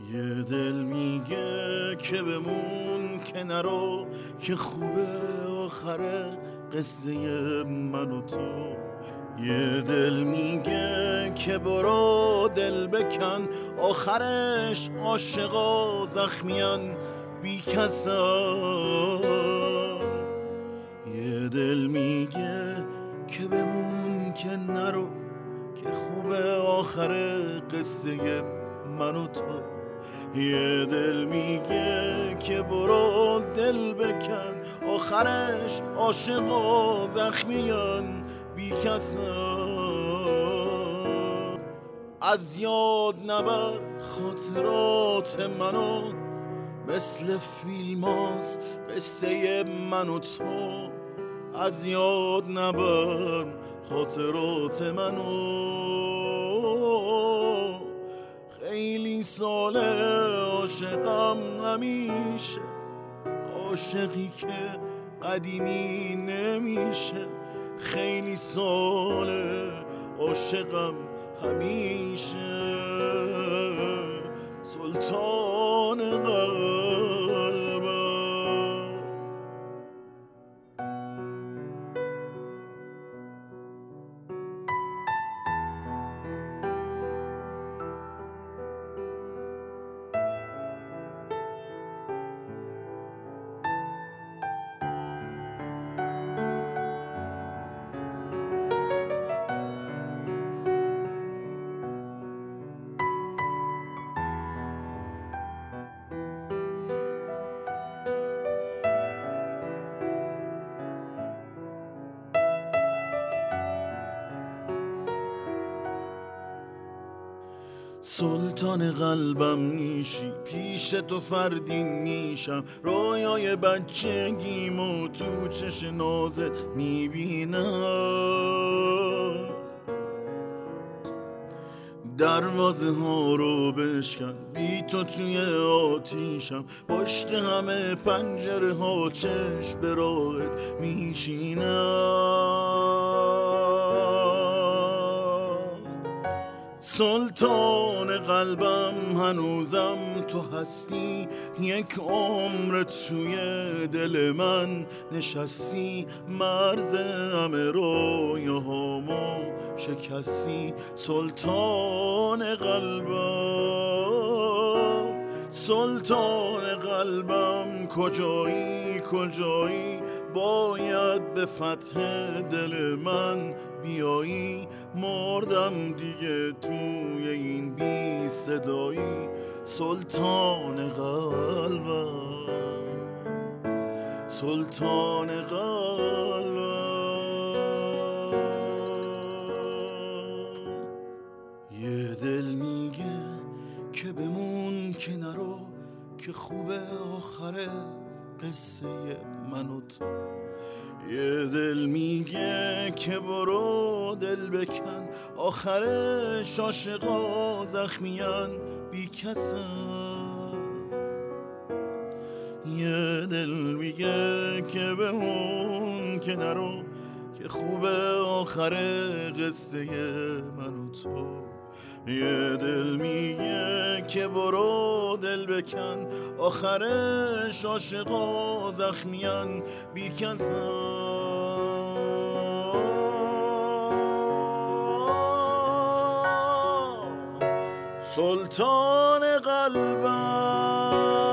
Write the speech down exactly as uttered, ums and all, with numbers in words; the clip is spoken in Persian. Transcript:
یه دل میگه که بمون که نرو، که خوبه آخره قصه من و تو. یه دل میگه که برو دل بکن، آخرش عاشقا زخمیان بی کسان. یه دل میگه که بمون که نرو، که خوبه آخر قصه من و تو. یه دل میگه که برو دل بکن، آخرش عاشقا زخمیان بی کسان. از یاد نبر خاطرات منو، مثل فیلم هاست قصه من و تو. از یاد نبر خاطرات منو، خیلی ساله عاشقم همیشه، عاشقی که قدیمی نمیشه. خیلی ساله عاشقم همیشه، سلطان قلبم. سلطان قلبم میشی، پیش تو فردین میشم. رویای بچگیمو تو چش نازت میبینم. دروازه ها رو بشکن، بی تو توی آتیشم. پشت همه پنجره ها چشم به راهت میشینم. سلطان قلبم هنوزم تو هستی، یک عمر توی دل من نشستی. مرز همه رویاهامو شکستی. سلطان قلبم، سلطان قلبم کجایی کجایی؟ باید به فتح دل من بیایی. مردم دیگه توی این بی صدایی. سلطان قلبم، سلطان قلبم. یه دل میگه که بمون که نرو، که خوبه آخره قصه من و تو. یه دل میگه که برو دل بکن، آخرش عاشقا زخمیان بی کسن. یه دل میگه که بمون که نرو، که خوبه آخر قصه من و تو. یه دل میگه که برو دل بکن، آخرش عاشقا زخمیان بی کسان. سلطان قلبم.